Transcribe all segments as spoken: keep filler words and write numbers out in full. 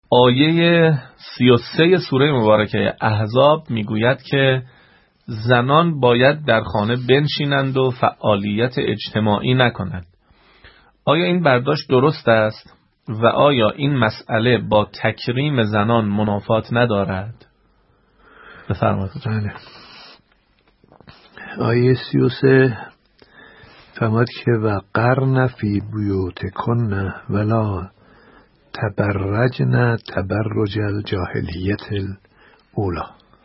آیه سی و سه سوره مبارکه احزاب میگوید که زنان باید در خانه بنشینند و فعالیت اجتماعی نکنند. آیا این برداشت درست است و آیا این مسئله با تکریم زنان منافات ندارد؟ بفرمایید. بله. آیه سی و سه فرمود که و قرن فی بیوتکن ولا تبرجن تبرج الجاهلیت الاولی.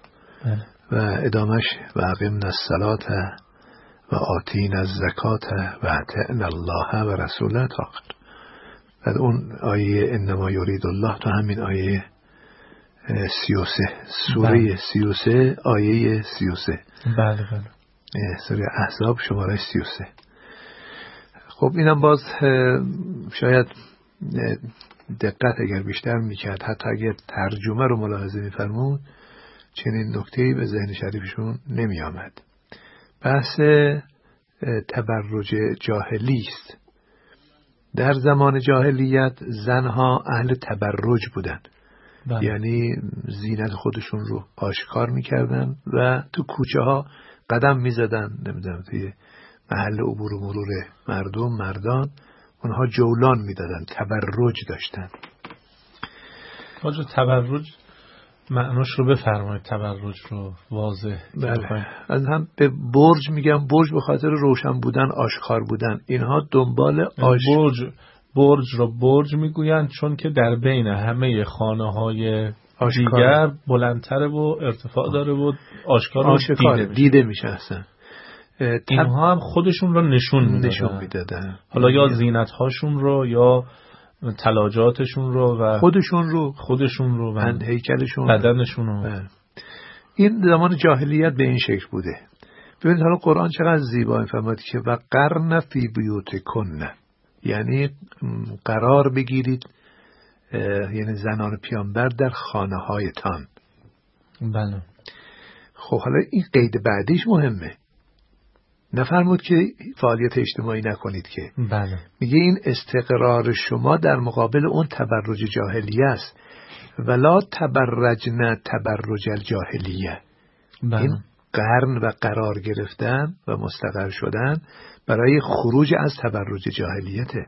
و ادامش و اقمنا الصلاة و آتینا الزکات و اطعنا الله و رسوله تا آخر. بعد اون آیه انما یرید الله تا همین آیه سی و سه سوره سی و سه آیه سی و سه. بله بله. سوره احزاب شماره سی و سه. خب اینم باز شاید دقت اگر بیشتر میکرد، حتی اگر ترجمه رو ملاحظه میفرمود، چنین نکته‌ای به ذهن شریفشون نمی آمد. بحث تبرج جاهلی است. در زمان جاهلیت زنها اهل تبرج بودند. بله. یعنی زینت خودشون رو آشکار میکردن و تو کوچه ها قدم میزدن، نمیدونم توی محل عبور و مرور مردم مردان اونها جولان میدادن، تبرج داشتن. آجا تبرج معناش رو بفرمایید، تبرج رو واضح. بله. از هم به برج میگم، برج به خاطر روشن بودن، آشکار بودن. اینها دنبال آش... برج برج رو برج میگویند چون که در بین همه خانه های دیگر بلندتره و ارتفاع داره و آشکار, آشکار دیده, دیده میشه اصلا. تب... اینها هم خودشون رو نشون میدادن. نشون میدادن. حالا یا زینت هاشون رو یا تلاجاتشون رو و خودشون رو خودشون رو و هیکلشون بدنشون رو. بله. این زمان جاهلیت به این شکل بوده. ببینید حالا قرآن چقدر زیبا می‌فرماید که و قرن فی بیوتکن، یعنی قرار بگیرید، یعنی زنان پیامبر در خانه هایتان. بله. خب حالا این قید بعدیش مهمه. نفرمود که فعالیت اجتماعی نکنید که. بله. میگه این استقرار شما در مقابل اون تبرج جاهلیه است. ولا تبرجن تبرج الجاهلیه. بله. این قرن و قرار گرفتن و مستقر شدن برای خروج از تبرج جاهلیته.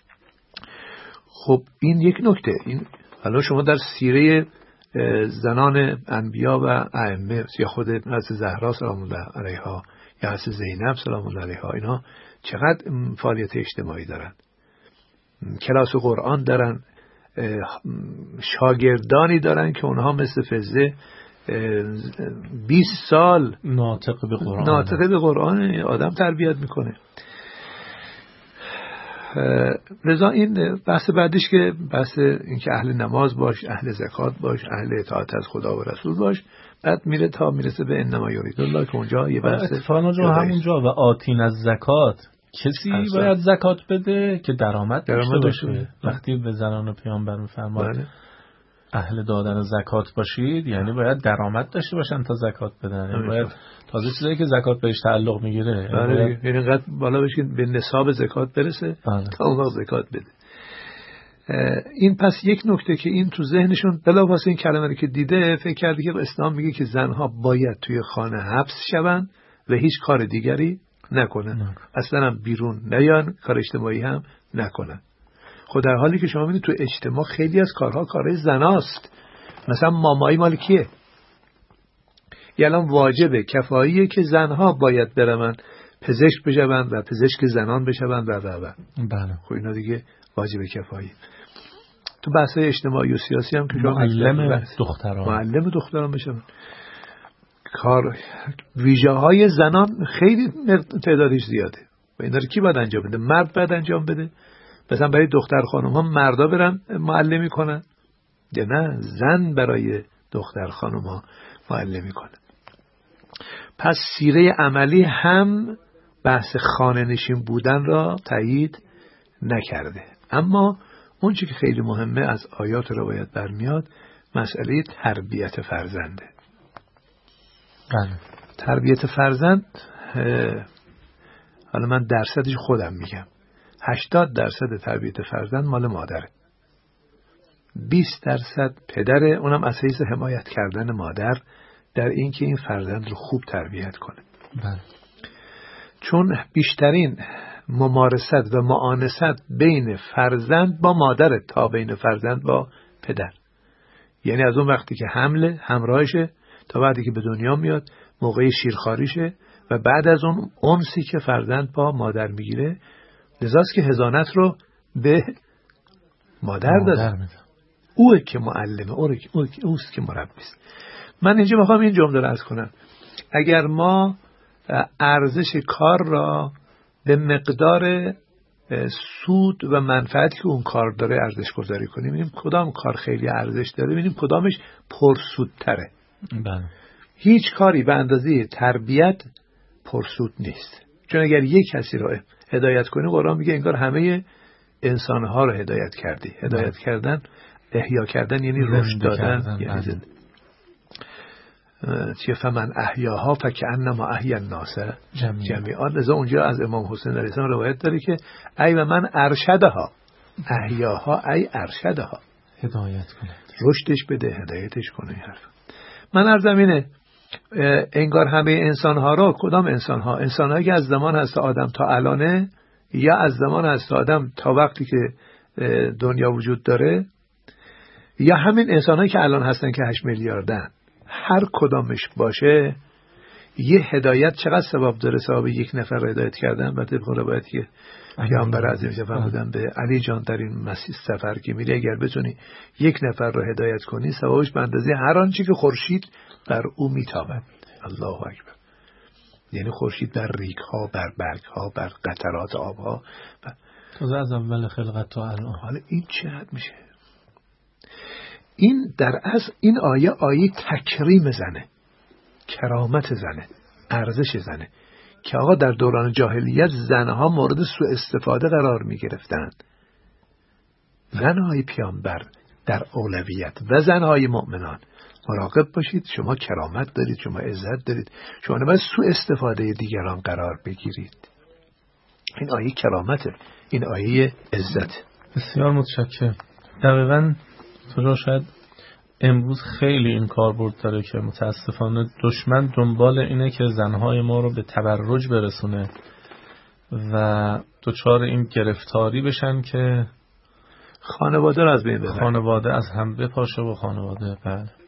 خب این یک نکته. این حالا شما در سیره زنان انبیا و ائمه یا خود حضرت زهرا سلام الله علیها یا حضرت زینب سلام الله علیها، اینا چقدر فعالیت اجتماعی دارن، کلاس قرآن دارن، شاگردانی دارن که اونها مثل فزه بیست سال ناطق به قرآن ناطق به قرآن آدم تربیت میکنه. لذا این بحث بعدش که بحث این که اهل نماز باش، اهل زکات باش، اهل اطاعت از خدا و رسول باش، بعد میره تا میرسه به انما یرید الله که اونجا یه بحث اتفاقا جو همونجا و آتین از زکات. کسی اصلا باید زکات بده که درآمد داشته باشه. وقتی به زنان پیامبر میفرماد بله. اهل دادن زکات باشید، یعنی باید درآمد داشته باشن تا زکات بدن. یعنی باید تازه چیزایی که زکات بهش تعلق میگیره، بله، یعنی اینقدر بالا بشه به نصاب زکات برسه بله. تا اون وقت زکات بده. این پس یک نکته که این تو ذهنشون بلافاصله این کلمه رو که دیده فکر کرده که اسلام میگه که زنها باید توی خانه حبس شون و هیچ کار دیگری نکنن، اصلا هم بیرون نیان، کار اجتماعی هم نکنن. خود در حالی که شما میدونید تو اجتماع خیلی از کارها کارهای زناست. مثلا مامایی مال کیه؟ یه الان واجبه کفاییه که زنها باید برن پزشک بشون و پزشک زنان بشون و و و بله. خب اینا دیگه واجب کفایی. تو بحث‌های اجتماعی و سیاسی هم که شما معلم دختران معلم دختران بشون. کار ویژه های زنان خیلی تعدادش زیاده و اینا رو کی باید انجام بده؟ مرد باید انجام بده. مثلا برای دختر خانم ها مردا برن معلمی کنن یا نه زن برای دختر خانم ها معلمی کنن؟ پس سیره عملی هم بحث خانه نشین بودن را تایید نکرده. اما اون چی که خیلی مهمه از آیات روایت برمیاد مسئله تربیت فرزنده. بله. تربیت فرزند، حالا من درصدش خودم میگم، هشتاد درصد تربیت فرزند مال مادره. بیست درصد پدره، اونم از حیث حمایت کردن مادر در اینکه این فرزند رو خوب تربیت کنه. بله. چون بیشترین ممارست و معانست بین فرزند با مادر تا بین فرزند با پدر، یعنی از اون وقتی که حمله همراهشه تا وقتی که به دنیا میاد، موقع شیرخواریشه و بعد از اون انسی که فرزند با مادر میگیره، لذاست که حضانت رو به مادر داده. اوه که معلمه، اوه که اوست که مربیست. من اینجا میخوام این جمله رو عرض کنم: اگر ما ارزش کار را به مقدار سود و منفعتی که اون کار داره ارزش گذاری کنیم، ببینیم کدام کار خیلی ارزش داره، ببینیم کدامش پرسودتره. بله. هیچ کاری به اندازه تربیت پرسود نیست. چون اگر یک کسی رو هدایت کنی، قرآن میگه انگار همه انسانها رو هدایت کردی. هدایت بله. کردن، احیا کردن یعنی رشد دادن، یعنی زنده. چه فمن احیاها فکأنما احیا الناس جمیعا. لذا اونجا از امام حسین علیه السلام روایت داره که ای و من ارشدها، احیاها ای ارشدها، هدایت کنه، رشدش بده، هدایتش کنه. حرف من عرضم اینه، انگار همه انسانها رو، کدام انسانها؟ انسانهایی که از زمان هست آدم تا الانه، یا از زمان هست آدم تا وقتی که دنیا وجود داره، یا همین انسانهایی که الان هستن که هشت میلیاردن. هر کدامش باشه یه هدایت چقدر ثواب داره؟ ثواب یک نفر رو هدایت کردن. بعد طبق روایتی که پیامبر عظیم فرمودن به علی جان در این مسیر سفر که میری، اگر بتونی یک نفر رو هدایت کنی، ثوابش به اندازه هر آنچه که خورشید بر او میتابد. الله اکبر. یعنی خورشید بر ریگ ها، بر برگ ها، بر قطرات آب ها. تا از اول خلقت تا الان. حالا این چه حد میشه؟ این در اصل این آیه آیه تکریم زنه، کرامت زنه، ارزش زنه، که آقا در دوران جاهلیت زنها مورد سوء استفاده قرار می گرفتند. زنهای پیامبر در اولویت و زنهای مؤمنان، مراقب باشید، شما کرامت دارید، شما عزت دارید، شما نباید سوء استفاده دیگران قرار بگیرید. این آیه کرامته، این آیه عزت. بسیار متشکرم. دقیقاً تو شاید امروز خیلی این کاربرد داره که متاسفانه دشمن دنبال اینه که زنهای ما رو به تبرج برسونه و دچار این گرفتاری بشن که خانواده رو از بین ببره، خانواده از هم بپاشه و خانواده. بله.